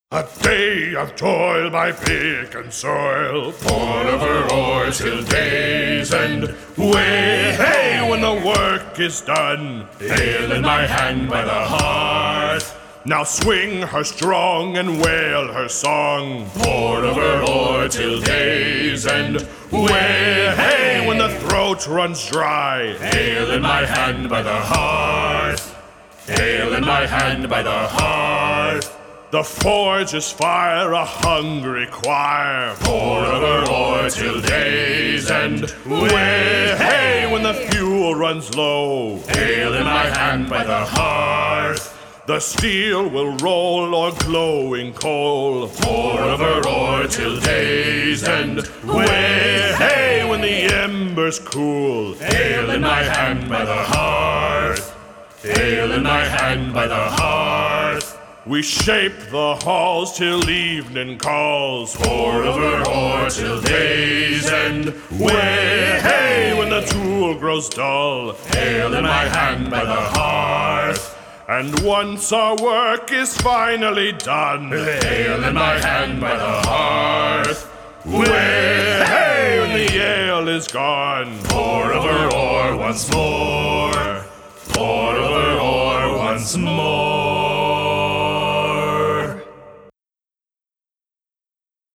A day of toil by pick and soil, pour over ore till day's end. Way, hey, when the work is done, ale in my hand by the hearth. Now swing her strong and wail her song, pour over ore till day's end. Way, hey, when the throat runs dry, ale in my hand by the hearth. Ale in my hand by the hearth. The forge is fire, a hungry choir, pour over ore till day's end. Way, hey, when the fuel runs low, ale in my hand by the hearth. The steel will roll o'er glowing coal, pour over ore till day's end. Way, hey, when the embers cool, ale in my hand by the hearth. Ale in my hand by the hearth. We shape the halls till evening calls, pour over ore till day's end. Way, hey, when the tool grows dull, ale in my hand by the hearth. And once our work is finally done, ale in my hand by the hearth. Way, hey, when the ale is gone, pour over ore once more. Pour over ore once more.